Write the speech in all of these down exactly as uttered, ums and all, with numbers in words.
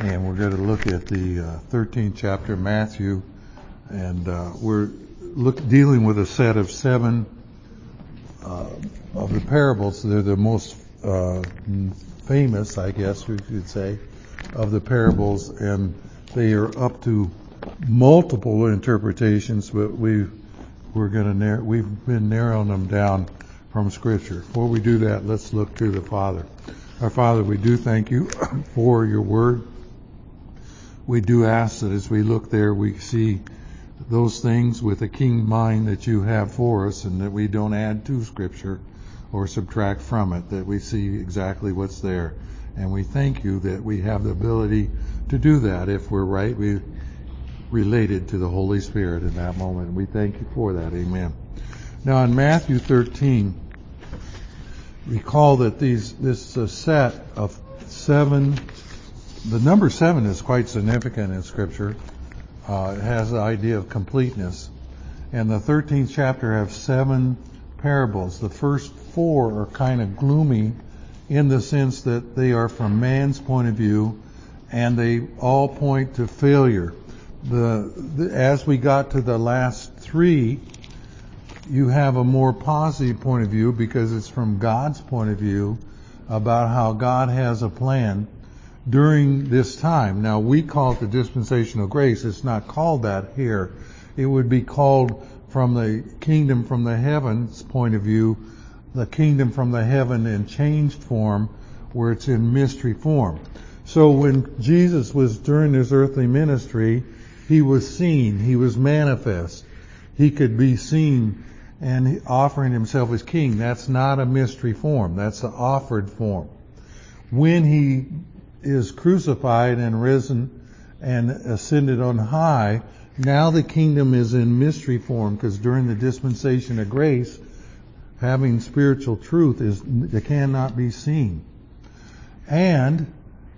and we're going to look at the uh, thirteenth chapter of Matthew, and uh, we're look, dealing with a set of seven uh, of the parables. They're the most uh, famous, I guess we could say, of the parables, and they are up to multiple interpretations, but we we're going to narrow, we've been narrowing them down from Scripture. Before we do that, let's look to the Father. Our Father, we do thank you for your word. We do ask that as we look there, we see those things with a keen mind that you have for us, and that we don't add to Scripture or subtract from it, that we see exactly what's there. And we thank you that we have the ability to do that. If we're right, we related to the Holy Spirit in that moment. We thank you for that. Amen. Now in Matthew thirteen, recall that these this uh, set of seven, the number seven is quite significant in Scripture. Uh, it has the idea of completeness. And the thirteenth chapter has seven parables. The first four are kind of gloomy in the sense that they are from man's point of view, and they all point to failure. The, the as we got to the last three, you have a more positive point of view because it's from God's point of view about how God has a plan during this time. Now we call it the dispensational grace. It's not called that here. It would be called from the kingdom from the heavens point of view, the kingdom from the heaven in changed form, where it's in mystery form. So when Jesus was during his earthly ministry, he was seen, he was manifest. He could be seen and offering himself as king. That's not a mystery form. That's an offered form. When he is crucified and risen and ascended on high, now the kingdom is in mystery form, because during the dispensation of grace, having spiritual truth is it cannot be seen. And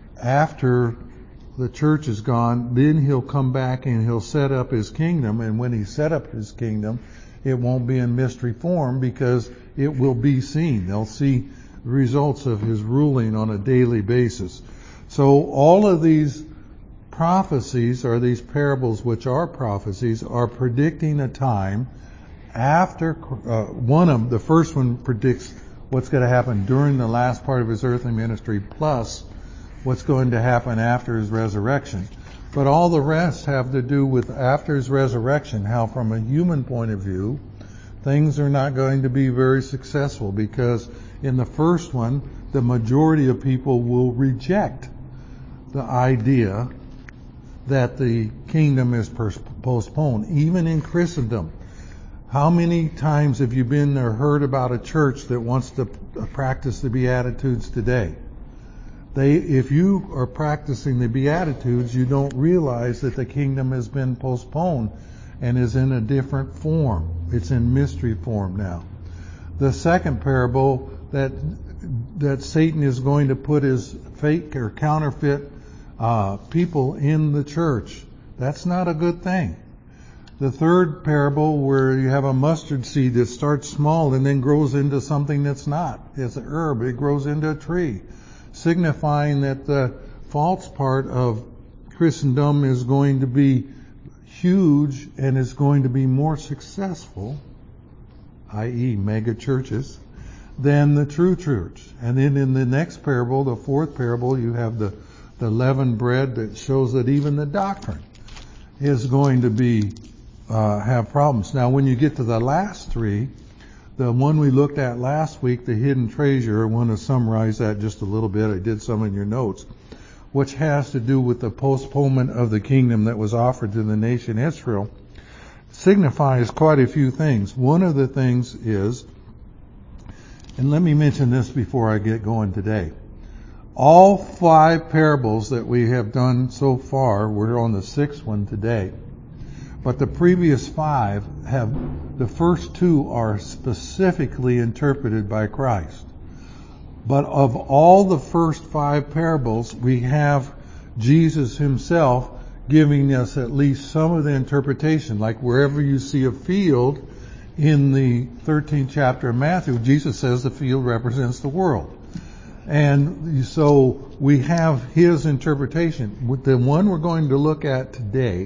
after the church is gone, then he'll come back and he'll set up his kingdom, and when he set up his kingdom, it won't be in mystery form because it will be seen. They'll see the results of his ruling on a daily basis. So all of these prophecies, or these parables which are prophecies, are predicting a time after, uh, one of them, the first one predicts what's going to happen during the last part of his earthly ministry, plus what's going to happen after his resurrection. But all the rest have to do with after his resurrection, how from a human point of view, things are not going to be very successful, because in the first one, the majority of people will reject the idea that the kingdom is postponed, even in Christendom. How many times have you been or heard about a church that wants to practice the Beatitudes today? They, if you are practicing the Beatitudes, you don't realize that the kingdom has been postponed and is in a different form. It's in mystery form now. The second parable, that that Satan is going to put his fake or counterfeit uh, people in the church. That's not a good thing. The third parable, where you have a mustard seed that starts small and then grows into something that's not. It's an herb. It grows into a tree, signifying that the false part of Christendom is going to be huge and is going to be more successful, that is mega churches, than the true church. And then in the next parable, the fourth parable, you have the, the leavened bread that shows that even the doctrine is going to be uh, have problems. Now when you get to the last three, the one we looked at last week, the hidden treasure, I want to summarize that just a little bit. I did some in your notes, which has to do with the postponement of the kingdom that was offered to the nation Israel, signifies quite a few things. One of the things is, and let me mention this before I get going today, all five parables that we have done so far, we're on the sixth one today, but the previous five have, the first two are specifically interpreted by Christ. But of all the first five parables, we have Jesus himself giving us at least some of the interpretation. Like wherever you see a field in the thirteenth chapter of Matthew, Jesus says the field represents the world. And so we have his interpretation. With the one we're going to look at today,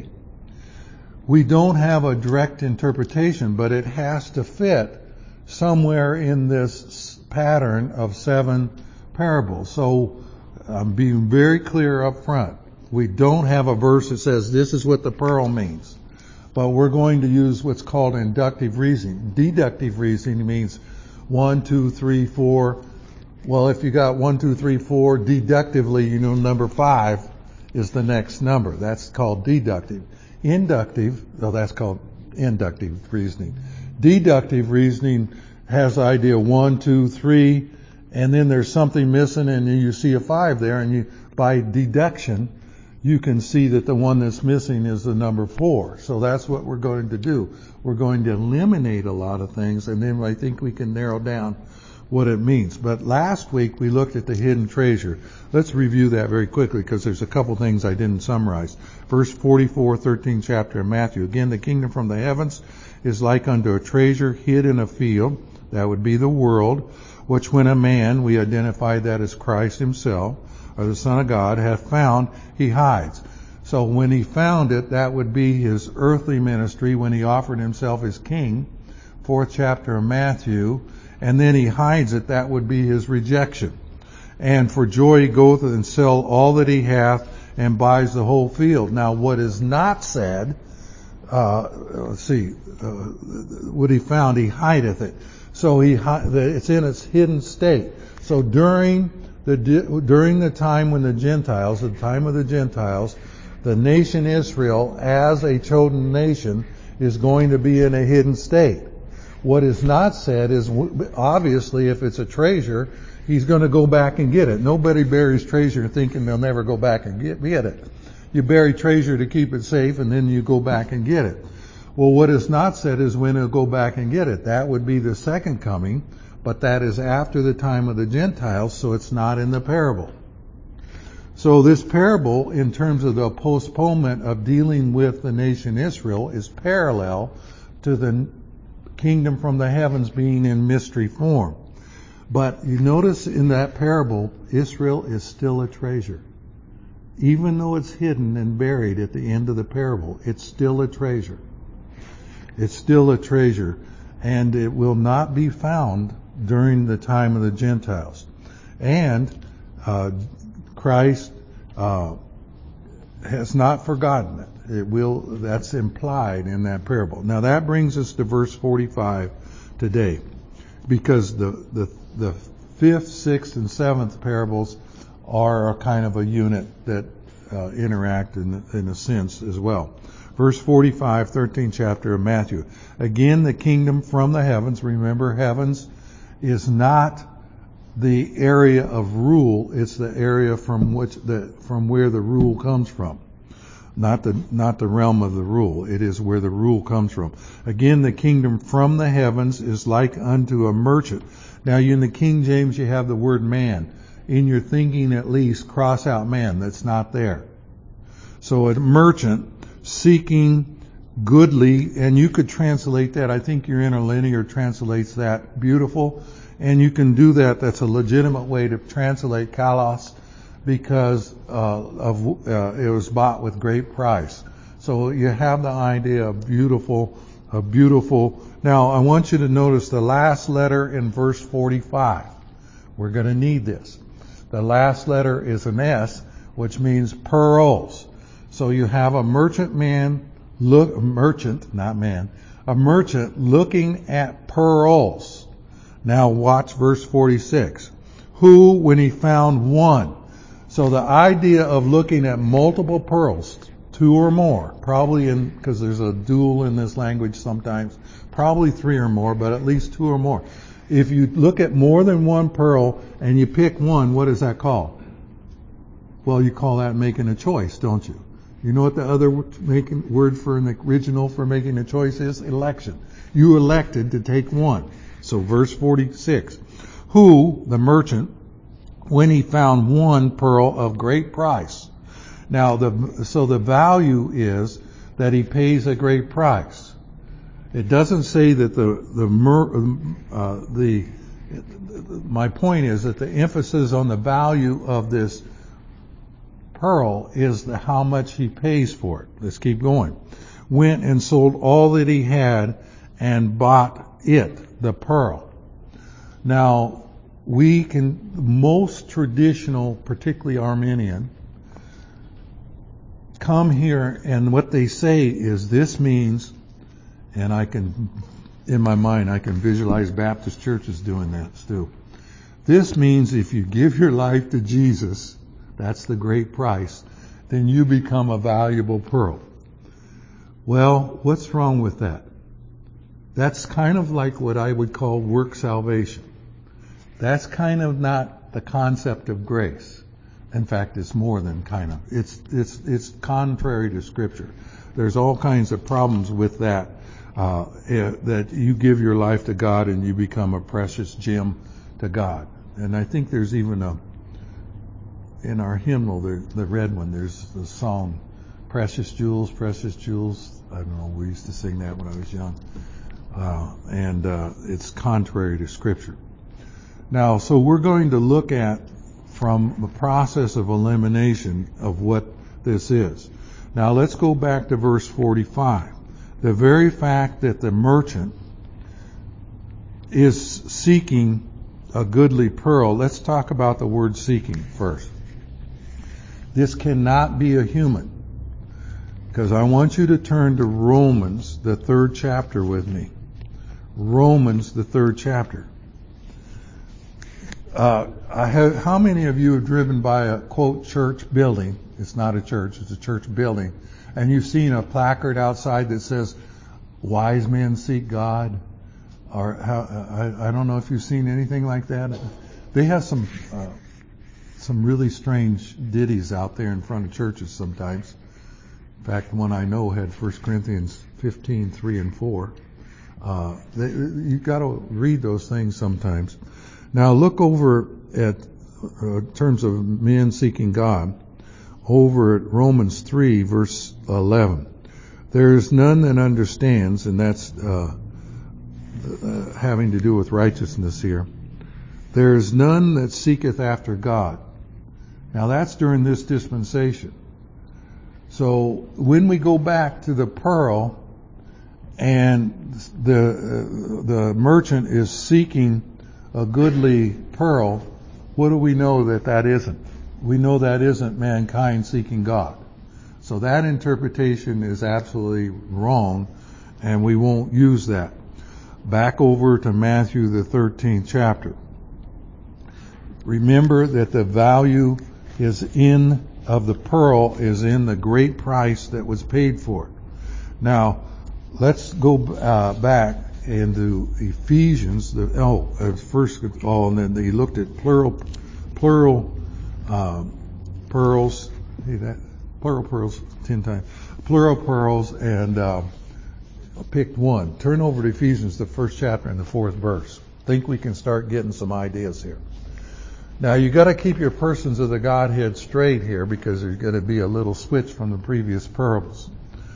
we don't have a direct interpretation, but it has to fit somewhere in this pattern of seven parables. So I'm being very clear up front. We don't have a verse that says this is what the pearl means. But we're going to use what's called inductive reasoning. Deductive reasoning means one, two, three, four. Well, if you got one, two, three, four, deductively, you know number five is the next number. That's called deductive. Inductive, oh, that's called inductive reasoning. Deductive reasoning has the idea one, two, three, and then there's something missing, and you see a five there, and you, by deduction, you can see that the one that's missing is the number four. So that's what we're going to do. We're going to eliminate a lot of things, and then I think we can narrow down what it means. But last week we looked at the hidden treasure. Let's review that very quickly because there's a couple things I didn't summarize. Verse forty-four, thirteenth chapter of Matthew. Again, the kingdom from the heavens is like unto a treasure hid in a field. That would be the world, which when a man, we identified that as Christ himself, or the Son of God, hath found, he hides. So when he found it, that would be his earthly ministry when he offered himself as king, fourth chapter of Matthew, and then he hides it, that would be his rejection. And for joy he goeth and sell all that he hath and buys the whole field. Now what is not said, uh, let's see, uh, what he found, he hideth it. So he, it's in its hidden state. So during the, during the time when the Gentiles, the time of the Gentiles, the nation Israel as a chosen nation is going to be in a hidden state. What is not said is, obviously, if it's a treasure, he's going to go back and get it. Nobody buries treasure thinking they'll never go back and get, get it. You bury treasure to keep it safe, and then you go back and get it. Well, what is not said is when he'll go back and get it. That would be the second coming, but that is after the time of the Gentiles, so it's not in the parable. So this parable, in terms of the postponement of dealing with the nation Israel, is parallel to the kingdom from the heavens being in mystery form. But you notice in that parable, Israel is still a treasure. Even though it's hidden and buried at the end of the parable, it's still a treasure. It's still a treasure, and it will not be found during the time of the Gentiles. And uh, Christ uh, has not forgotten it. It will. That's implied in that parable. Now that brings us to verse forty-five today, because the the the fifth, sixth, and seventh parables are a kind of a unit that uh, interact in in a sense as well. Verse forty-five, thirteenth chapter of Matthew. Again, the kingdom from the heavens. Remember, heavens is not the area of rule; it's the area from which the from where the rule comes from. Not the, not the realm of the rule. It is where the rule comes from. Again, the kingdom from the heavens is like unto a merchant. Now, in the King James, you have the word man. In your thinking, at least, cross out man. That's not there. So a merchant seeking goodly, and you could translate that. I think your interlinear translates that beautiful. And you can do that. That's a legitimate way to translate kalos, because uh, of uh, it was bought with great price. So you have the idea of beautiful, a beautiful. Now I want you to notice the last letter in verse forty-five. We're going to need this. The last letter is an S, which means pearls. So you have a merchant man, look, a merchant, not man, a merchant looking at pearls. Now watch verse forty-six. Who, when he found one. So the idea of looking at multiple pearls, two or more, probably in, because there's a dual in this language sometimes, probably three or more, but at least two or more. If you look at more than one pearl and you pick one, what is that called? Well, you call that making a choice, don't you? You know what the other making, word for an original for making a choice is? Election. You elected to take one. So verse forty-six. Who, the merchant, when he found one pearl of great price. Now, the, so the value is that he pays a great price. It doesn't say that the the uh, the My point is that the emphasis on the value of this pearl is the how much he pays for it. Let's keep going. Went and sold all that he had and bought it, the pearl. Now, we can, most traditional, particularly Arminian, come here and what they say is this means, and I can, in my mind, I can visualize Baptist churches doing that too. This means if you give your life to Jesus, that's the great price, then you become a valuable pearl. Well, what's wrong with that? That's kind of like what I would call work salvation. That's kind of not the concept of grace. In fact, it's more than kind of. It's it's it's contrary to Scripture. There's all kinds of problems with that. Uh, that you give your life to God and you become a precious gem to God. And I think there's even a in our hymnal, the, the red one. There's the song, "Precious Jewels, Precious Jewels." I don't know. We used to sing that when I was young, uh, and uh, it's contrary to Scripture. Now, so we're going to look at from the process of elimination of what this is. Now let's go back to verse forty-five. The very fact that the merchant is seeking a goodly pearl, let's talk about the word seeking first. This cannot be a human, because I want you to turn to Romans, the third chapter with me. Romans, the third chapter. Uh, I have, how many of you have driven by a, quote, church building? It's not a church, it's a church building. And you've seen a placard outside that says, "Wise men seek God." Or how, I, I don't know if you've seen anything like that. They have some uh, some really strange ditties out there in front of churches sometimes. In fact, one I know had First Corinthians fifteen, three and four. Uh, they, you've got to read those things sometimes. Now look over at uh, terms of men seeking God, over at Romans three, verse eleven. There is none that understands, and that's uh, uh, having to do with righteousness here. There is none that seeketh after God. Now that's during this dispensation. So when we go back to the pearl, and the uh, the merchant is seeking a goodly pearl, what do we know that that isn't? We know that isn't mankind seeking God. So that interpretation is absolutely wrong, and we won't use that. Back over to Matthew, the thirteenth chapter. Remember that the value is in, of the pearl, is in the great price that was paid for it. Now, let's go uh, back into Ephesians. The, oh, uh, first of all, and then they looked at plural, plural uh, pearls. See that? Plural pearls, ten times. Plural pearls, and uh, picked one. Turn over to Ephesians, the first chapter and the fourth verse. Think we can start getting some ideas here. Now you got to keep your persons of the Godhead straight here, because there's going to be a little switch from the previous parables.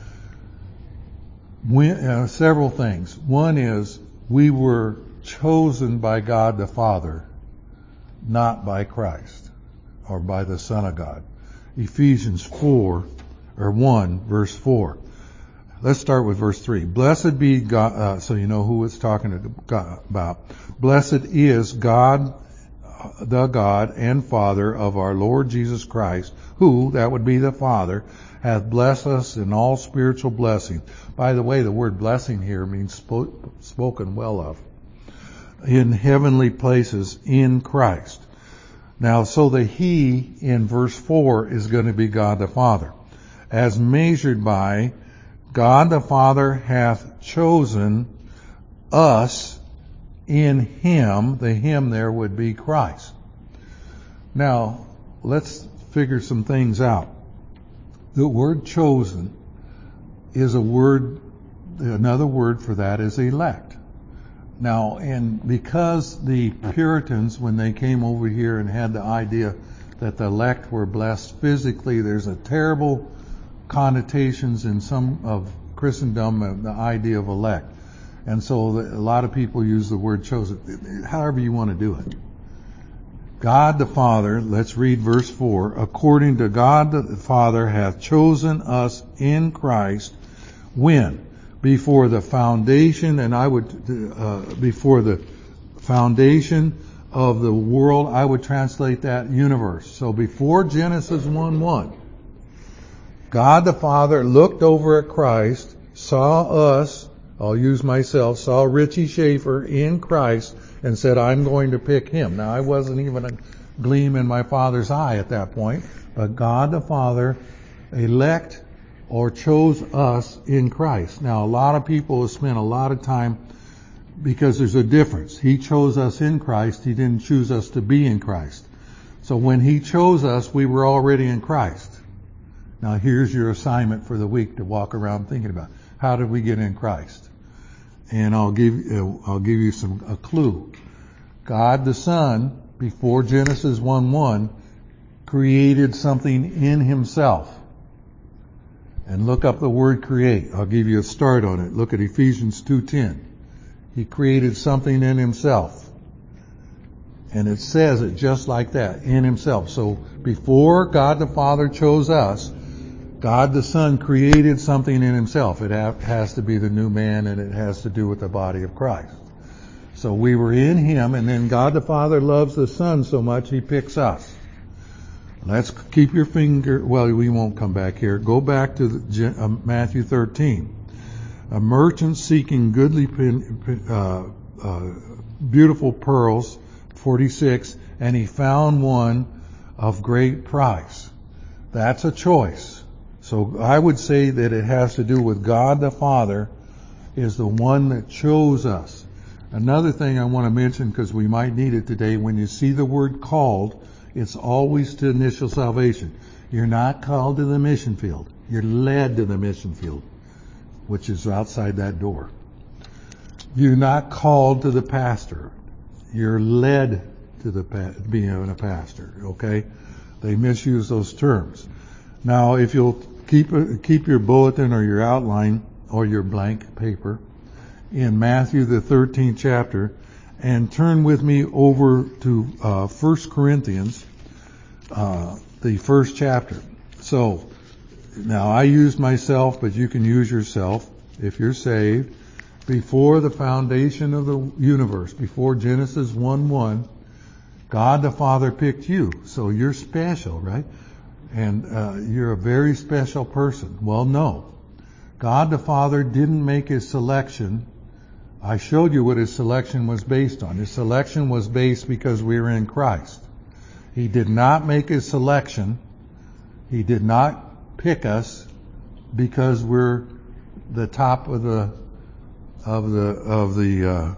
When, uh, several things. One is we were chosen by God the Father, not by Christ or by the Son of God. Ephesians four or one verse four. Let's start with verse three. Blessed be God, uh, so you know who it's talking about. Blessed is God, the God and Father of our Lord Jesus Christ, who, that would be the Father, hath blessed us in all spiritual blessing. By the way, the word blessing here means spo- spoken well of. In heavenly places in Christ. Now, so the He in verse four is going to be God the Father. As measured by God the Father hath chosen us in Him. The Him there would be Christ. Now, let's figure some things out. The word chosen is a word, another word for that is elect. Now, and because the Puritans, when they came over here and had the idea that the elect were blessed physically, there's a terrible connotations in some of Christendom of the idea of elect. And so the, a lot of people use the word chosen, however you want to do it. God the Father, let's read verse four, according to God the Father hath chosen us in Christ, when? Before the foundation, and I would, uh, before the foundation of the world, I would translate that universe. So before Genesis one one, God the Father looked over at Christ, saw us, I'll use myself, saw Richie Schaefer in Christ, and said, I'm going to pick him. Now, I wasn't even a gleam in my Father's eye at that point, but God the Father elect or chose us in Christ. Now, a lot of people have spent a lot of time, because there's a difference. He chose us in Christ. He didn't choose us to be in Christ. So when He chose us, we were already in Christ. Now, here's your assignment for the week to walk around thinking about. How did we get in Christ? And I'll give uh, I'll give you some a clue. God the Son, before Genesis one one, created something in Himself. And look up the word create. I'll give you a start on it. Look at Ephesians two ten. He created something in Himself. And it says it just like that, in Himself. So before God the Father chose us, God the Son created something in Himself. It has to be the new man, and it has to do with the body of Christ. So we were in Him, and then God the Father loves the Son so much He picks us. Let's keep your finger, well, we won't come back here. Go back to the, uh, Matthew thirteen. A merchant seeking goodly, uh, uh, beautiful pearls, forty-six, and he found one of great price. That's a choice. So I would say that it has to do with God the Father is the one that chose us. Another thing I want to mention, because we might need it today, when you see the word called, it's always to initial salvation. You're not called to the mission field. You're led to the mission field, which is outside that door. You're not called to the pastor. You're led to the pa- being a pastor, okay? They misuse those terms. Now, if you'll keep keep your bulletin or your outline or your blank paper in Matthew the thirteenth chapter, and turn with me over to uh, First Corinthians, uh, the first chapter. So, now I used myself, but you can use yourself if you're saved. Before the foundation of the universe, before Genesis one one, God the Father picked you. So you're special, right? And uh, you're a very special person. Well, no. God the Father didn't make His selection. I showed you what His selection was based on. His selection was based because we were in Christ. He did not make His selection. He did not pick us because we're the top of the of the of the uh,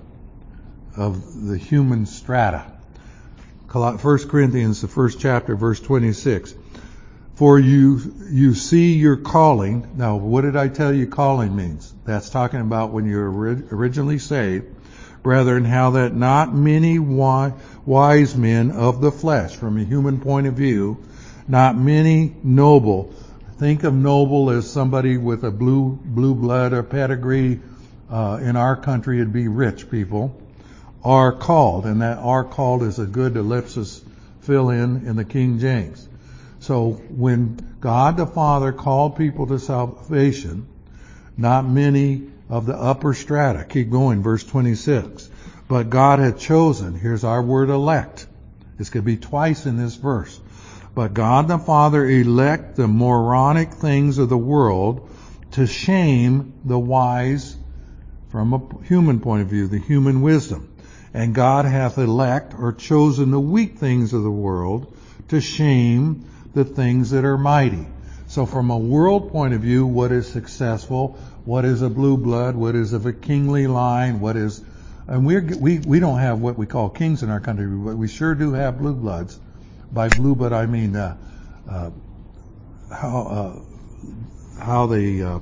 of the human strata. First Corinthians, the first chapter, verse twenty-six. For you you see your calling. Now, what did I tell you calling means? That's talking about when you're originally saved. Brethren, how that not many wise men of the flesh, from a human point of view, not many noble. Think of noble as somebody with a blue blue blood or pedigree. Uh, in our country, it'd be rich people. Are called, and that are called is a good ellipsis fill in in the King James. So when God the Father called people to salvation, not many of the upper strata, keep going, verse twenty-six, but God had chosen, here's our word elect. This could be twice in this verse. But God the Father elect the moronic things of the world to shame the wise from a human point of view, the human wisdom. And God hath elect or chosen the weak things of the world to shame the things that are mighty. So from a world point of view, what is successful? What is a blue blood? What is of a kingly line? What is, and we're, we we don't have what we call kings in our country, but we sure do have blue bloods. By blue blood, I mean uh, uh, how uh, how they uh,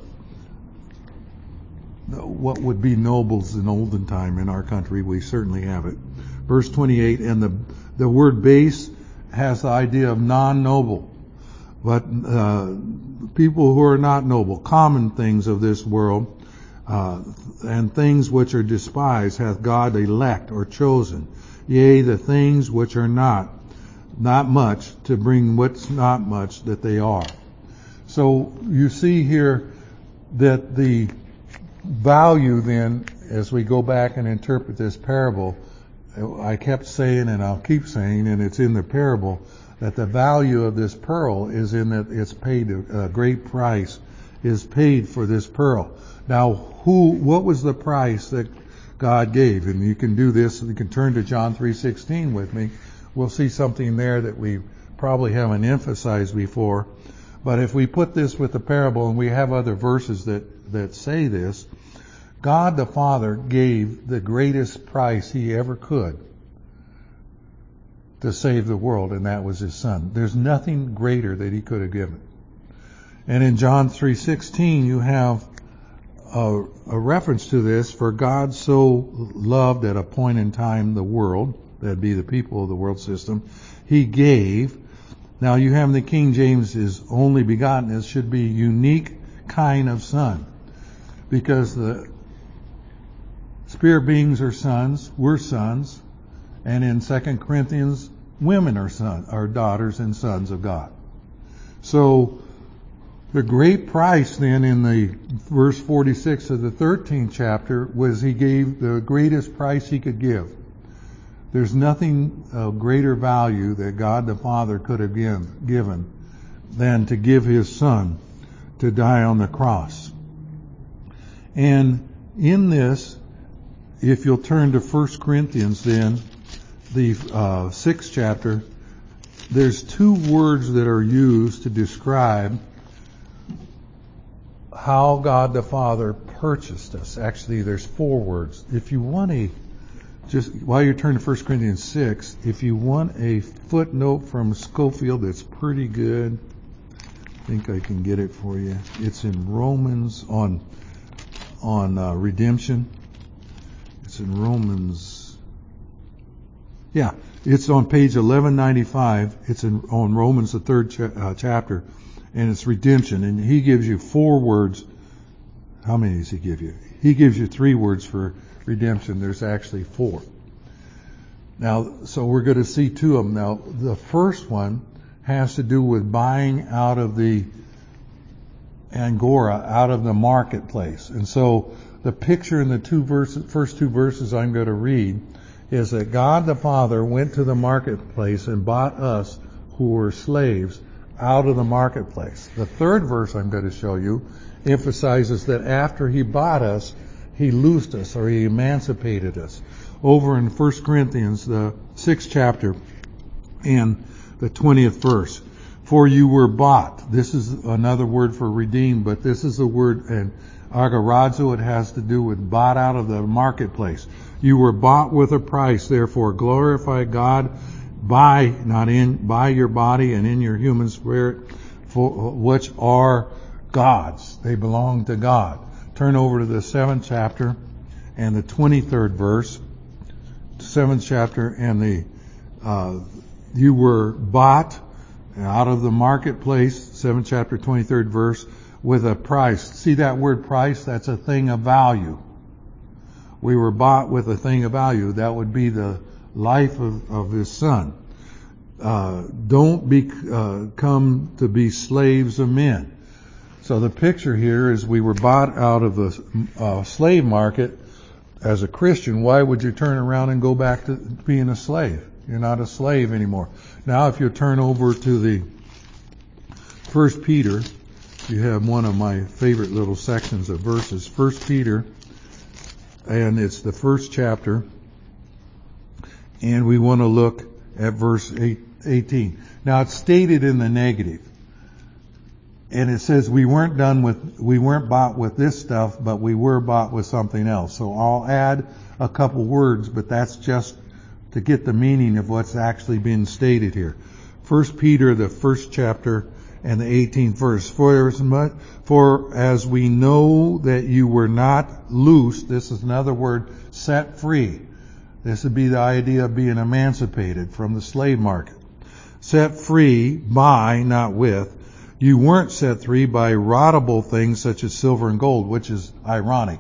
what would be nobles in olden time in our country. We certainly have it. Verse twenty-eight, and the the word base has the idea of non-noble, but uh, people who are not noble, common things of this world, Uh, and things which are despised hath God elect or chosen, yea, the things which are not, not much, to bring what's not much that they are. So you see here that the value then, as we go back and interpret this parable, I kept saying and I'll keep saying, and it's in the parable, that the value of this pearl is in that it's paid a great price is paid for this pearl. Now, who, what was the price that God gave? And you can do this, you can turn to John three sixteen with me. We'll see something there that we probably haven't emphasized before. But if we put this with the parable, and we have other verses that, that say this, God the Father gave the greatest price He ever could to save the world, and that was His Son. There's nothing greater that He could have given. And in John three sixteen, you have a, a reference to this, for God so loved at a point in time the world, that'd be the people of the world system, He gave. Now you have in the King James is only begotten. It should be unique kind of son, because the spirit beings are sons, we're sons, and in Second Corinthians, women are sons, are daughters and sons of God. So the great price then in the verse forty-six of the thirteenth chapter was He gave the greatest price He could give. There's nothing of greater value that God the Father could have give, given than to give His Son to die on the cross. And in this, if you'll turn to First Corinthians then, the uh, sixth chapter, there's two words that are used to describe how God the Father purchased us. Actually, there's four words. If you want a, just while you're turning to First Corinthians six, if you want a footnote from Scofield that's pretty good, I think I can get it for you. It's in Romans on on uh, redemption. It's in Romans. Yeah, it's on page eleven ninety-five. It's in on Romans, the third cha- uh, chapter. And it's redemption, and he gives you four words. How many does he give you? He gives you three words for redemption. There's actually four. Now, so we're going to see two of them. Now, the first one has to do with buying out of the angora, out of the marketplace. And so the picture in the two verses, first two verses I'm going to read is that God the Father went to the marketplace and bought us who were slaves out of the marketplace. The third verse I'm going to show you emphasizes that after He bought us, He loosed us, or He emancipated us. Over in First Corinthians, the sixth chapter, and the twentieth verse. For you were bought. This is another word for redeemed, but this is the word, and agorazo, it has to do with bought out of the marketplace. You were bought with a price, therefore glorify God by, not in, by your body and in your human spirit, for, which are God's. They belong to God. Turn over to the seventh chapter and the twenty-third verse. Seventh chapter and the, uh, you were bought out of the marketplace, seventh chapter, twenty-third verse, with a price. See that word price? That's a thing of value. We were bought with a thing of value. That would be the life of, of His Son. Uh, don't be, uh, come to be slaves of men. So the picture here is we were bought out of the uh, slave market. As a Christian, why would you turn around and go back to being a slave? You're not a slave anymore. Now if you turn over to the First Peter, you have one of my favorite little sections of verses. First Peter, and it's the first chapter, and we want to look at verse eighteen. Now it's stated in the negative. And it says we weren't done with, we weren't bought with this stuff, but we were bought with something else. So I'll add a couple words, but that's just to get the meaning of what's actually being stated here. First Peter, the first chapter and the eighteenth verse. For as much, for as we know that you were not loosed, this is another word, set free. This would be the idea of being emancipated from the slave market. Set free by, not with. You weren't set free by rottable things such as silver and gold, which is ironic.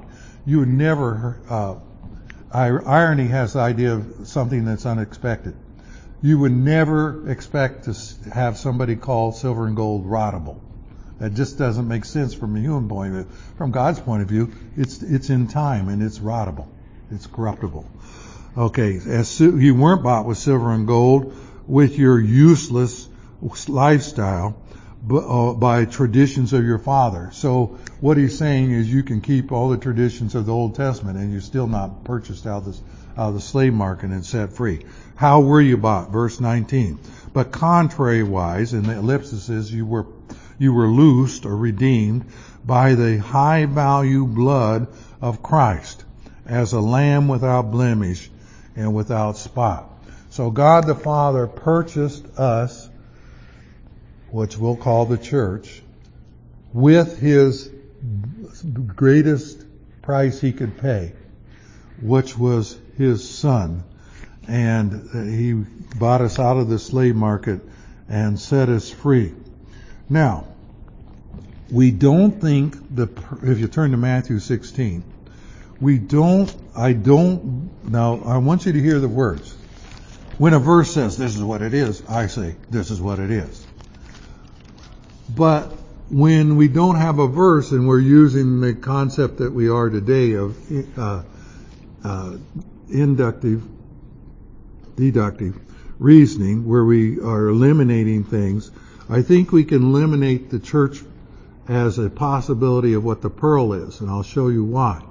You would never, uh, irony has the idea of something that's unexpected. You would never expect to have somebody call silver and gold rottable. That just doesn't make sense from a human point of view. From God's point of view, it's it's in time and it's rottable. It's corruptible. Okay, as you weren't bought with silver and gold with your useless lifestyle by traditions of your father. So what he's saying is you can keep all the traditions of the Old Testament and you're still not purchased out of, this, out of the slave market and set free. How were you bought? Verse nineteen. But contrariwise, in the ellipsis is you were you were loosed or redeemed by the high value blood of Christ as a lamb without blemish and without spot. So God the Father purchased us, which we'll call the church, with his greatest price he could pay, which was his son. And he bought us out of the slave market and set us free. Now, we don't think the, if you turn to Matthew sixteen, we don't, I don't, now I want you to hear the words. When a verse says this is what it is, I say this is what it is. But when we don't have a verse and we're using the concept that we are today of uh, uh, inductive, deductive reasoning, where we are eliminating things, I think we can eliminate the church as a possibility of what the pearl is, and I'll show you why.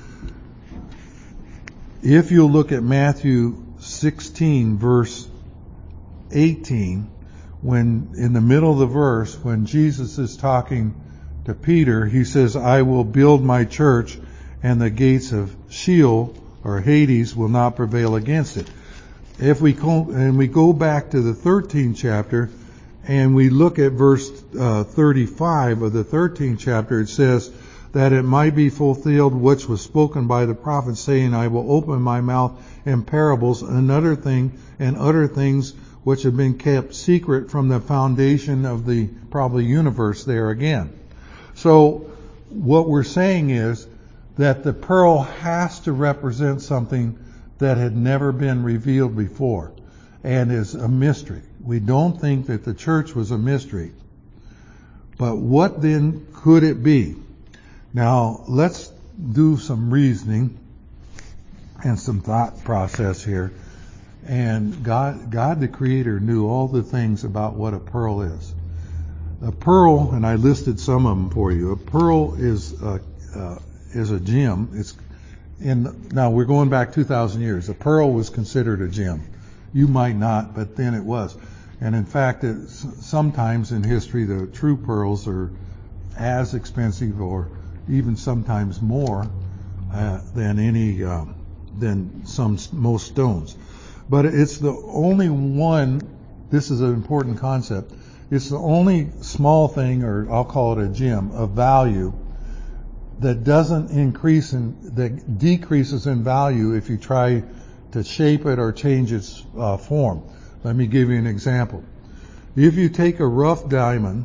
If you look at Matthew sixteen, verse eighteen, when in the middle of the verse, when Jesus is talking to Peter, he says, I will build my church and the gates of Sheol or Hades will not prevail against it. If we go, and we go back to the thirteenth chapter and we look at verse uh, thirty-five of the thirteenth chapter, it says that it might be fulfilled which was spoken by the prophet, saying, I will open my mouth in parables and other thing and utter things which have been kept secret from the foundation of the probably universe there again. So what we're saying is that the pearl has to represent something that had never been revealed before and is a mystery. We don't think that the church was a mystery. But what then could it be? Now, let's do some reasoning and some thought process here. And God, God the Creator knew all the things about what a pearl is. A pearl, and I listed some of them for you. A pearl is a, uh, is a gem. It's in, now we're going back two thousand years. A pearl was considered a gem. You might not, but then it was. And in fact, it, sometimes in history, the true pearls are as expensive or even sometimes more uh, than any um, than some most stones. But it's the only one. This is an important concept. It's the only small thing, or I'll call it a gem, of value that doesn't increase in, that decreases in value if you try to shape it or change its uh, form. Let me give you an example. If you take a rough diamond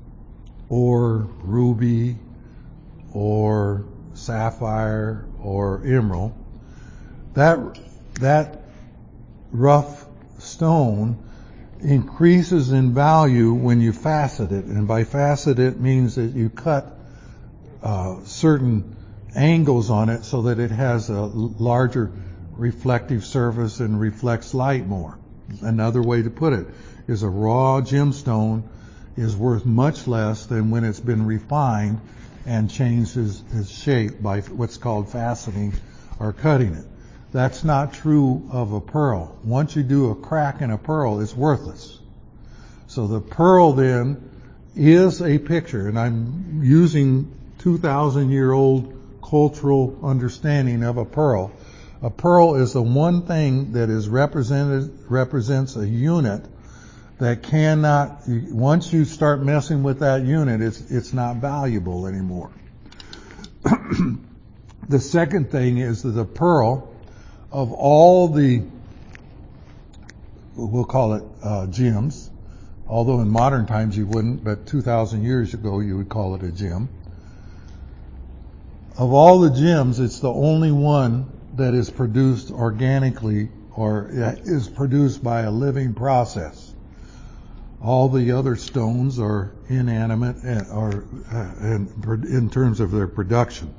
or ruby or sapphire or emerald, that that rough stone increases in value when you facet it, and by facet it means that you cut uh, certain angles on it so that it has a larger reflective surface and reflects light more. Another way to put it is a raw gemstone is worth much less than when it's been refined and changed its, its shape by what's called faceting or cutting it. That's not true of a pearl. Once you do a crack in a pearl, it's worthless. So the pearl then is a picture, and I'm using two thousand year old cultural understanding of a pearl. A pearl is the one thing that is represented, represents a unit that cannot, once you start messing with that unit, it's, it's not valuable anymore. The second thing is that the pearl, of all the, we'll call it uh, gems, although in modern times you wouldn't, but two thousand years ago you would call it a gem. of all the gems, it's the only one that is produced organically or is produced by a living process. All the other stones are inanimate or in terms of their production.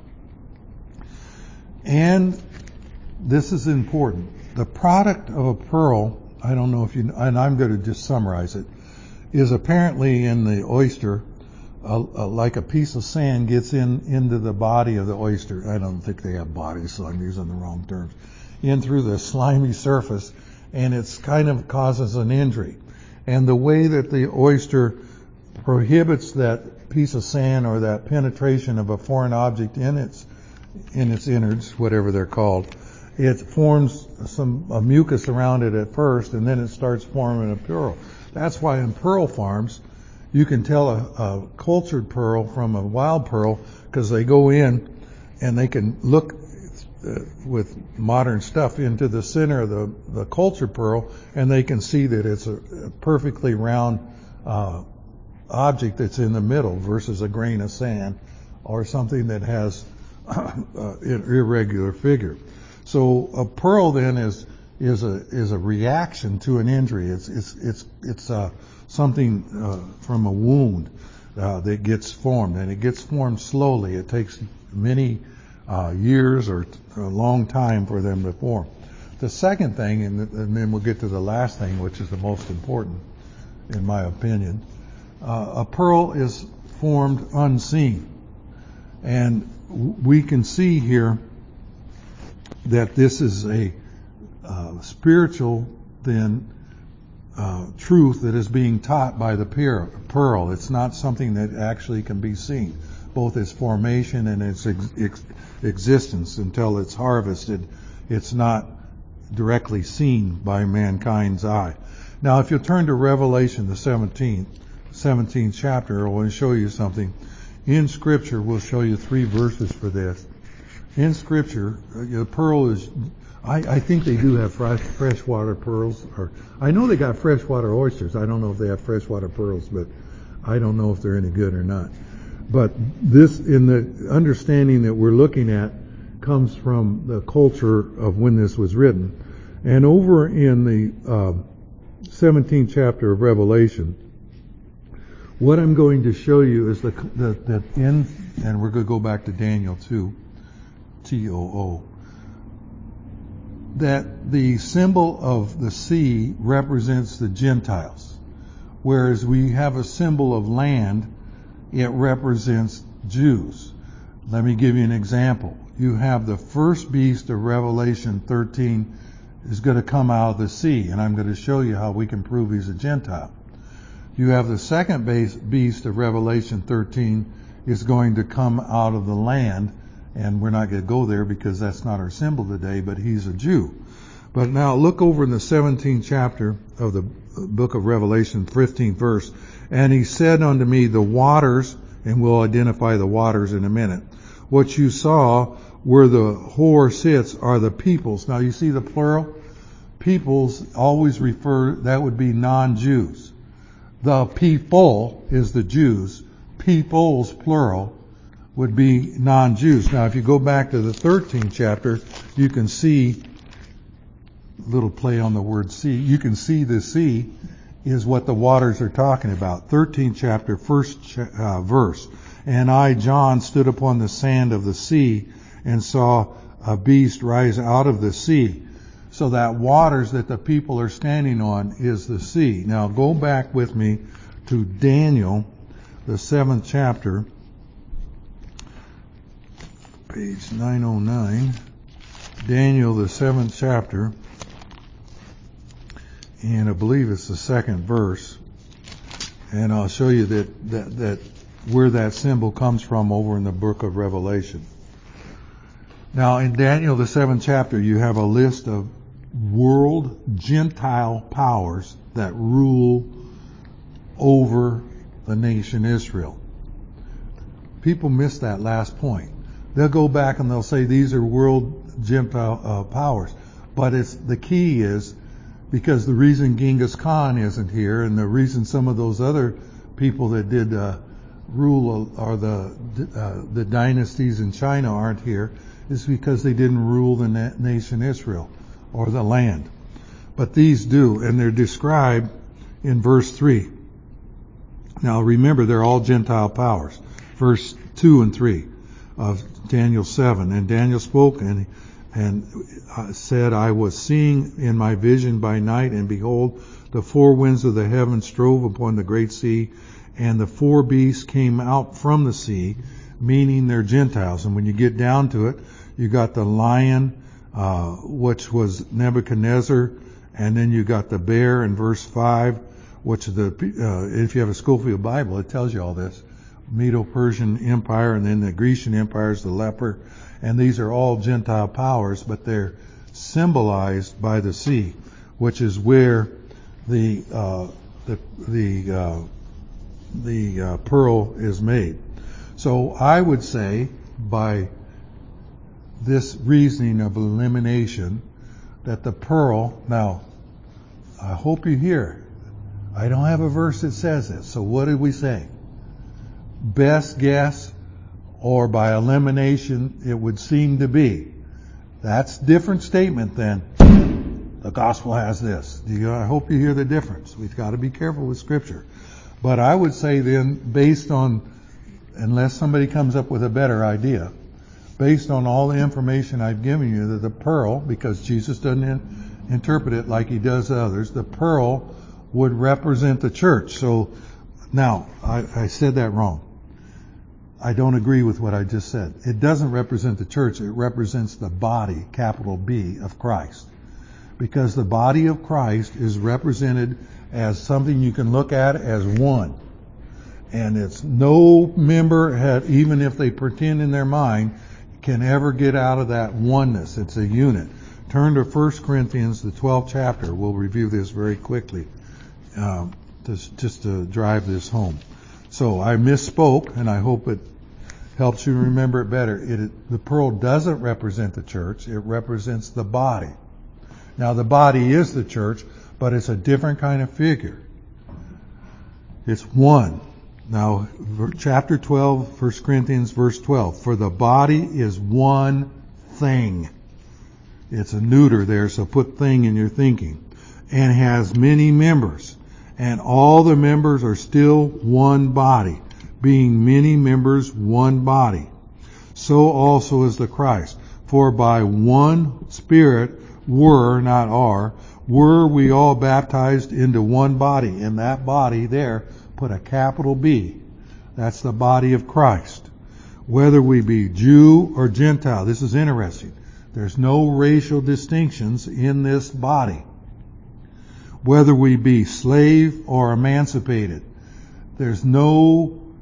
And this is important. The product of a pearl, I don't know if you, and I'm going to just summarize it, is apparently in the oyster, uh, uh, like a piece of sand gets in into the body of the oyster. I don't think they have bodies, so I'm using the wrong terms. In through the slimy surface, and it's kind of causes an injury. And the way that the oyster prohibits that piece of sand or that penetration of a foreign object in its in its innards, whatever they're called, it forms some a mucus around it at first, and then it starts forming a pearl. That's why in pearl farms, you can tell a, a cultured pearl from a wild pearl because they go in and they can look uh, with modern stuff into the center of the, the cultured pearl, and they can see that it's a, a perfectly round uh, object that's in the middle versus a grain of sand or something that has uh, an irregular figure. So a pearl then is is a is a reaction to an injury. It's it's it's it's uh, something uh, from a wound uh, that gets formed, and it gets formed slowly. It takes many uh, years or a long time for them to form. The second thing, and, and then we'll get to the last thing, which is the most important, in my opinion. Uh, a pearl is formed unseen, and we can see here that this is a uh, spiritual then uh, truth that is being taught by the pearl. It's not something that actually can be seen, both its formation and its ex- ex- existence until it's harvested. It's not directly seen by mankind's eye. Now, if you turn to Revelation, the seventeenth, seventeenth chapter, I want to show you something. In Scripture, we'll show you three verses for this. In Scripture, the pearl is, I, I think they do have fresh, freshwater pearls. Or I know they got freshwater oysters. I don't know if they have freshwater pearls, but I don't know if they're any good or not. But this, in the understanding that we're looking at, comes from the culture of when this was written. And over in the uh, seventeenth chapter of Revelation, what I'm going to show you is the, the, that in, and we're going to go back to Daniel two, T O O, that the symbol of the sea represents the Gentiles, whereas we have a symbol of land, it represents Jews. Let me give you an example. You have the first beast of Revelation thirteen is going to come out of the sea, and I'm going to show you how we can prove he's a Gentile. You have the second base, beast of Revelation thirteen is going to come out of the land, and we're not going to go there because that's not our symbol today, but he's a Jew. But now look over in the seventeenth chapter of the book of Revelation, fifteenth verse, and he said unto me, the waters, and we'll identify the waters in a minute, what you saw where the whore sits are the peoples. Now you see the plural? Peoples always refer, that would be non-Jews. The people is the Jews. Peoples, plural, would be non-Jews. Now if you go back to the thirteenth chapter, you can see, little play on the word sea, you can see the sea is what the waters are talking about. thirteenth chapter, first ch- uh, verse. And I, John, stood upon the sand of the sea and saw a beast rise out of the sea. So that waters that the people are standing on is the sea. Now go back with me to Daniel, the seventh chapter, page nine oh nine. Daniel, the seventh chapter, and I believe it's the second verse. And I'll show you that, that, that where that symbol comes from over in the book of Revelation. Now in Daniel, the seventh chapter, you have a list of world Gentile powers that rule over the nation Israel. People miss that last point. They'll go back and they'll say these are world Gentile uh, powers. But it's the key is because the reason Genghis Khan isn't here and the reason some of those other people that did uh, rule or the uh, the dynasties in China aren't here is because they didn't rule the na- nation Israel or the land. But these do, and they're described in verse three. Now remember, they're all Gentile powers. Verse two and three of Daniel seven. And Daniel spoke and and uh, said, I was seeing in my vision by night, and behold, the four winds of the heaven strove upon the great sea, and the four beasts came out from the sea, meaning they're Gentiles. And when you get down to it, you got the lion, uh, which was Nebuchadnezzar, and then you got the bear in verse five, which the, uh, if you have a Schofield Bible, it tells you all this. Medo-Persian Empire, and then the Grecian Empire is the leper. And these are all Gentile powers, but they're symbolized by the sea, which is where the uh, the the uh, the uh, pearl is made. So I would say, by this reasoning of elimination, that the pearl. Now, I hope you hear. I don't have a verse that says it. So what did we say? Best guess, or by elimination, it would seem to be. That's a different statement than the gospel has this. Do you, I hope you hear the difference. We've got to be careful with Scripture. But I would say then, based on, unless somebody comes up with a better idea, based on all the information I've given you, that the pearl, because Jesus doesn't in, interpret it like he does others, the pearl would represent the church. So now, I, I said that wrong. I don't agree with what I just said. It doesn't represent the church. It represents the body, capital B, of Christ. Because the body of Christ is represented as something you can look at as one. And it's no member, have, even if they pretend in their mind, can ever get out of that oneness. It's a unit. Turn to First Corinthians, the twelfth chapter. We'll review this very quickly, um, just, just to drive this home. So I misspoke, and I hope it helps you remember it better. It, the pearl doesn't represent the church. It represents the body. Now, the body is the church, but it's a different kind of figure. It's one. Now, chapter twelve, First Corinthians, verse twelve. For the body is one thing. It's a neuter there, so put thing in your thinking. And has many members. And all the members are still one body, being many members one body. So also is the Christ. For by one Spirit were, not are, were we all baptized into one body. And that body there, put a capital B. That's the body of Christ. Whether we be Jew or Gentile. This is interesting. There's no racial distinctions in this body. Whether we be slave or emancipated. There's no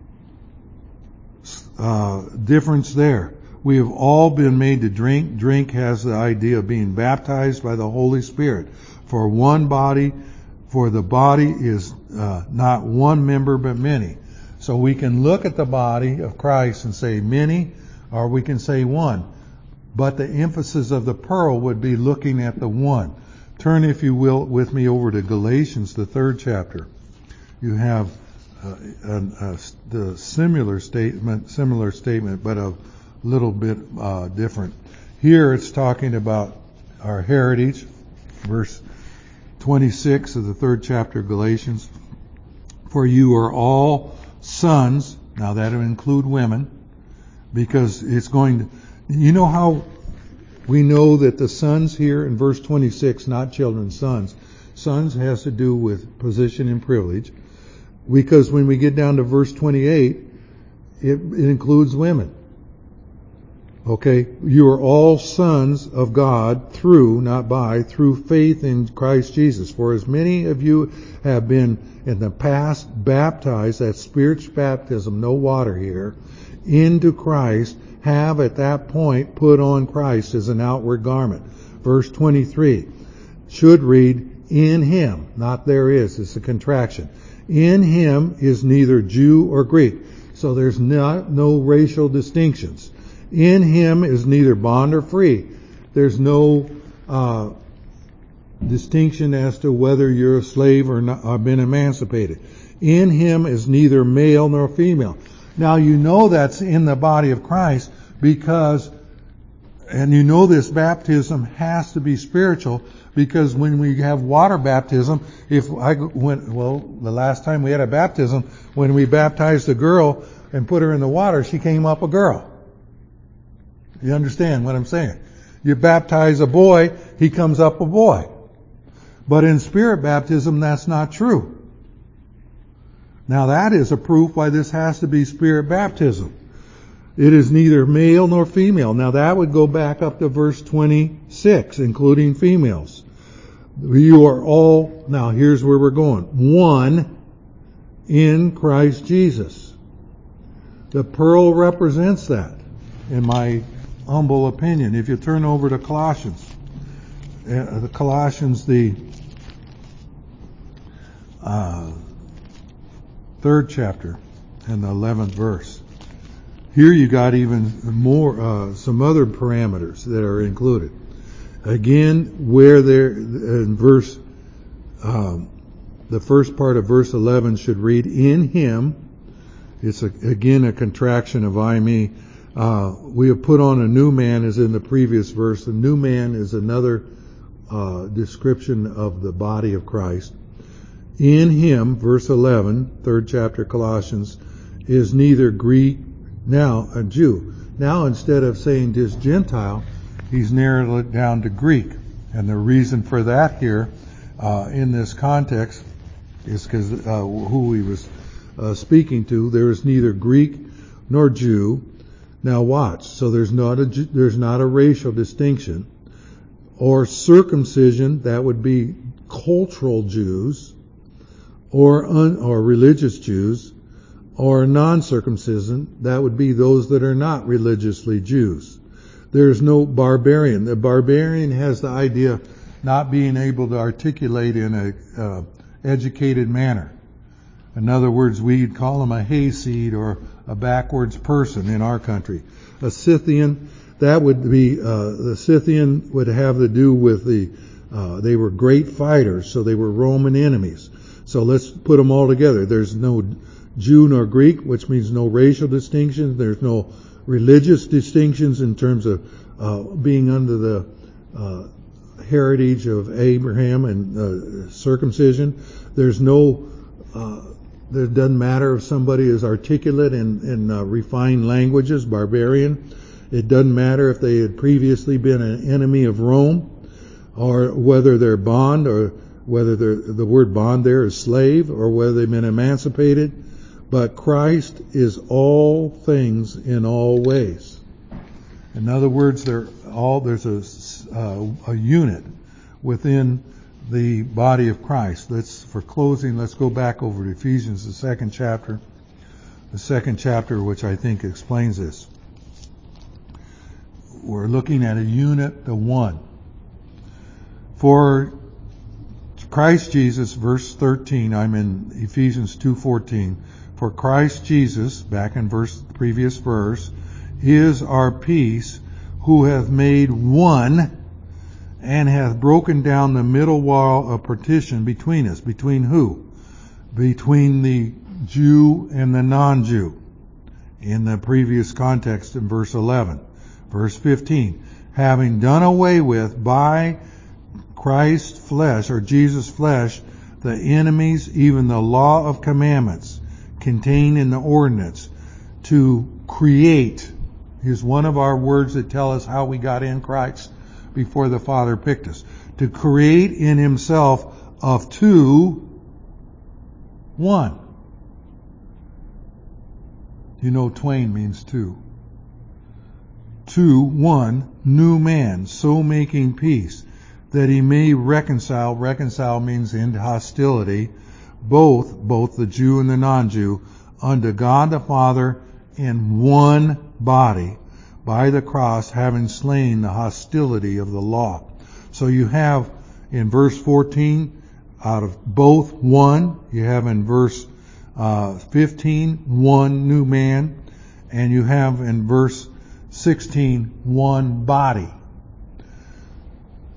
uh, difference there. We have all been made to drink. Drink has the idea of being baptized by the Holy Spirit. For one body, for the body is uh, not one member but many. So we can look at the body of Christ and say many, or we can say one. But the emphasis of the pearl would be looking at the one. Turn, if you will, with me over to Galatians, the third chapter. You have uh, an, uh, the similar statement, similar statement, but a little bit uh, different. Here it's talking about our heritage, verse twenty-six of the third chapter of Galatians. For you are all sons. Now that will include women, because it's going to, you know how we know that the sons here in verse twenty-six, not children, sons. Sons has to do with position and privilege. Because when we get down to verse twenty-eight, it, it includes women. Okay? You are all sons of God through, not by, through faith in Christ Jesus. For as many of you have been in the past baptized, that spiritual baptism, no water here, into Christ, have at that point put on Christ as an outward garment. Verse twenty-three should read, in him, not there is, it's a contraction. In him is neither Jew or Greek. So there's not, no racial distinctions. In him is neither bond or free. There's no uh, distinction as to whether you're a slave or not, or been emancipated. In him is neither male nor female. Now you know that's in the body of Christ because, and you know this baptism has to be spiritual because when we have water baptism, if I went, well, the last time we had a baptism, when we baptized a girl and put her in the water, she came up a girl. You understand what I'm saying? You baptize a boy, he comes up a boy. But in spirit baptism, that's not true. Now that is a proof why this has to be spirit baptism. It is neither male nor female. Now that would go back up to verse twenty-six, including females. You are all, now here's where we're going, one in Christ Jesus. The pearl represents that, in my humble opinion. If you turn over to Colossians, uh, the Colossians, the uh, third chapter and the eleventh verse. Here you got even more, uh, some other parameters that are included. Again, where there, in verse, um, the first part of verse eleven should read, in him, it's a, again a contraction of I, me. Uh, we have put on a new man, as in the previous verse. The new man is another uh, description of the body of Christ. In him, verse eleven, third chapter Colossians, is neither Greek, now a Jew. Now instead of saying just Gentile, he's narrowed it down to Greek. And the reason for that here, uh, in this context, is because uh, who he was uh, speaking to, there is neither Greek nor Jew. Now watch, so there's not a, there's not a racial distinction. Or circumcision, that would be cultural Jews, or un, or religious Jews, or non-circumcision, that would be those that are not religiously Jews. There's no barbarian. The barbarian has the idea of not being able to articulate in a uh, educated manner. In other words, we'd call him a hayseed or a backwards person in our country. A Scythian, that would be, uh, the Scythian would have to do with the, uh, they were great fighters, so they were Roman enemies. So let's put them all together. There's no Jew nor Greek, which means no racial distinctions. There's no religious distinctions in terms of uh, being under the uh, heritage of Abraham and uh, circumcision. There's no, uh, it doesn't matter if somebody is articulate in, in uh, refined languages, barbarian. It doesn't matter if they had previously been an enemy of Rome, or whether they're bond, or whether they're, the word bond there is slave, or whether they've been emancipated. But Christ is all things in all ways. In other words, they're all, there's a, uh, a unit within the body of Christ. Let's, for closing, let's go back over to Ephesians, the second chapter, the second chapter, which I think explains this. We're looking at a unit, the one. For Christ Jesus, verse thirteen, I'm in Ephesians two fourteen. For Christ Jesus, back in verse, previous verse, is our peace, who hath made one and hath broken down the middle wall of partition between us. Between who? Between the Jew and the non-Jew. In the previous context in verse eleven. Verse fifteen. Having done away with by Christ's flesh, or Jesus' flesh, the enemies, even the law of commandments contained in the ordinance, to create. Here's one of our words that tell us how we got in Christ before the Father picked us. To create in himself of two, one. You know twain means two. Two, one, new man, so making peace, that he may reconcile, reconcile means into hostility, both, both the Jew and the non-Jew, unto God the Father in one body, by the cross, having slain the hostility of the law. So you have in verse fourteen, out of both one, you have in verse uh, fifteen, one new man, and you have in verse sixteen, one body.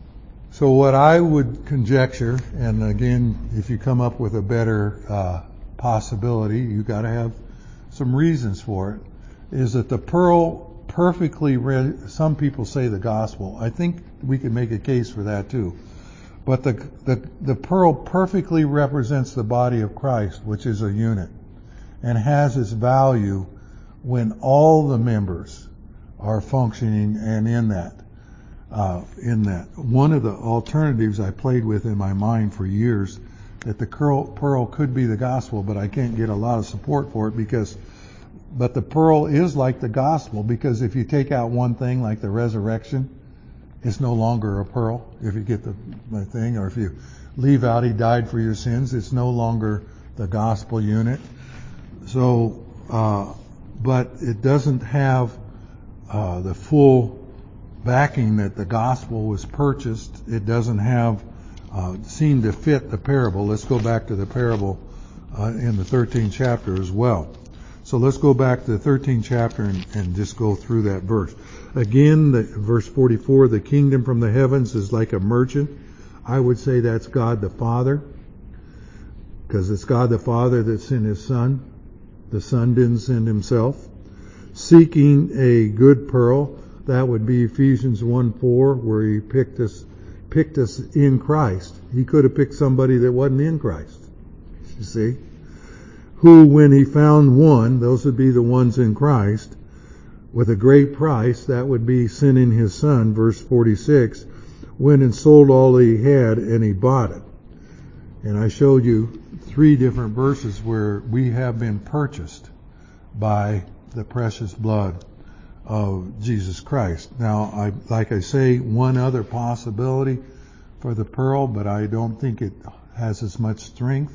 So what I would conjecture, and again, if you come up with a better uh, possibility, you got to have some reasons for it, is that the pearl perfectly, re- some people say the gospel. I think we can make a case for that too. But the, the, the pearl perfectly represents the body of Christ, which is a unit, and has its value when all the members are functioning and in that. Uh, in that. One of the alternatives I played with in my mind for years, that the pearl, pearl could be the gospel, but I can't get a lot of support for it because, but the pearl is like the gospel, because if you take out one thing like the resurrection, it's no longer a pearl, if you get the, the thing, or if you leave out he died for your sins, it's no longer the gospel unit. So, uh, but it doesn't have uh, the full backing that the gospel was purchased. It doesn't have uh, seem to fit the parable. Let's go back to the parable uh, in the thirteenth chapter as well. So let's go back to the thirteenth chapter and, and just go through that verse. Again, the, verse forty-four, the kingdom from the heavens is like a merchant. I would say that's God the Father, because it's God the Father that sent His Son. The Son didn't send Himself. Seeking a good pearl. That would be Ephesians one four, where He picked us, picked us in Christ. He could have picked somebody that wasn't in Christ. You see? Who, when He found one, those would be the ones in Christ, with a great price, that would be sending His Son, verse forty-six, went and sold all He had and He bought it. And I showed you three different verses where we have been purchased by the precious blood of Jesus Christ. Now, I, like I say, one other possibility for the pearl, but I don't think it has as much strength,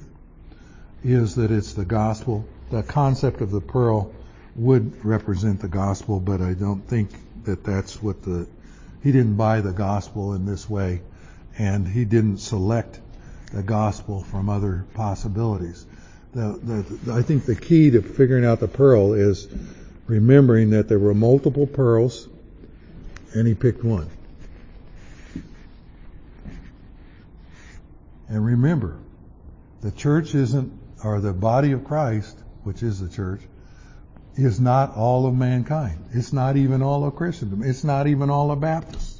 is that it's the gospel. The concept of the pearl would represent the gospel, but I don't think that that's what the, He didn't buy the gospel in this way, and He didn't select the gospel from other possibilities. The, the, I think the key to figuring out the pearl is remembering that there were multiple pearls, and He picked one. And remember, the church isn't, or the body of Christ, which is the church, is not all of mankind. It's not even all of Christendom. It's not even all of Baptists.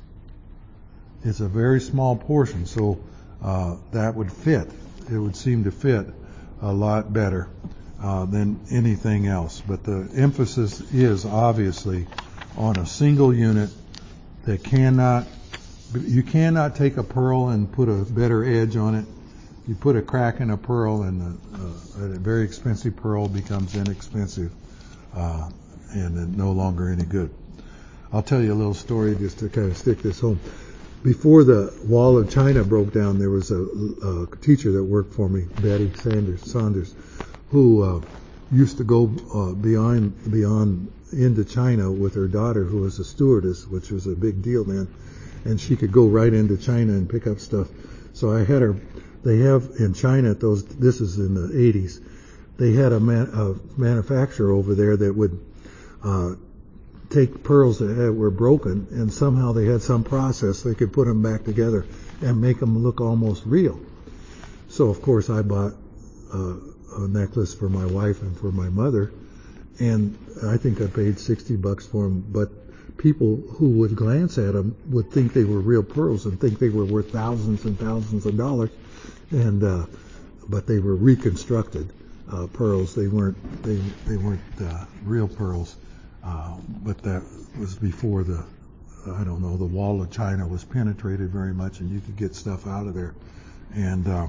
It's a very small portion, so uh, that would fit. It would seem to fit a lot better Uh, than anything else. But the emphasis is obviously on a single unit that cannot, you cannot take a pearl and put a better edge on it. You put a crack in a pearl and a, a, a very expensive pearl becomes inexpensive uh, and no longer any good. I'll tell you a little story just to kind of stick this home. Before the wall of China broke down, there was a, a teacher that worked for me, Betty Sanders, Saunders, who uh, used to go uh, beyond beyond into China with her daughter, who was a stewardess, which was a big deal then, and she could go right into China and pick up stuff. So I had her. They have in China at those. This is in the eighties. They had a, man, a manufacturer over there that would uh, take pearls that had, were broken, and somehow they had some process they could put them back together and make them look almost real. So of course I bought Uh, a necklace for my wife and for my mother, and I think I paid sixty bucks for them, but people who would glance at them would think they were real pearls and think they were worth thousands and thousands of dollars, and uh, but they were reconstructed uh, pearls. They weren't they they weren't uh, real pearls, uh, but that was before the I don't know the wall of China was penetrated very much, and you could get stuff out of there, and. Uh,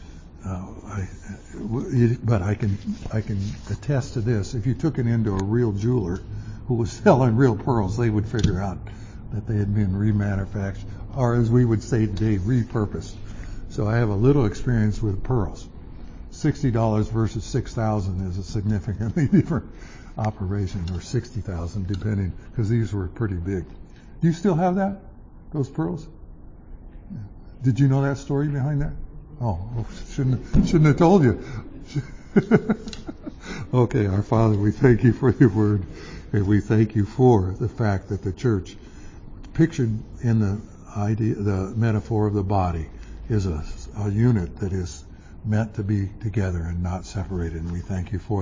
Uh, I, but I can I can attest to this. If you took it into a real jeweler who was selling real pearls, they would figure out that they had been remanufactured, or as we would say today, repurposed. So I have a little experience with pearls. Sixty dollars versus six thousand is a significantly different operation, or sixty thousand depending, because these were pretty big. Do you still have that? Those pearls? Did you know that story behind that? Oh, well, shouldn't shouldn't have told you. Okay, our Father, we thank you for your word, and we thank you for the fact that the church, pictured in the idea, the metaphor of the body, is a, a unit that is meant to be together and not separated, and we thank you for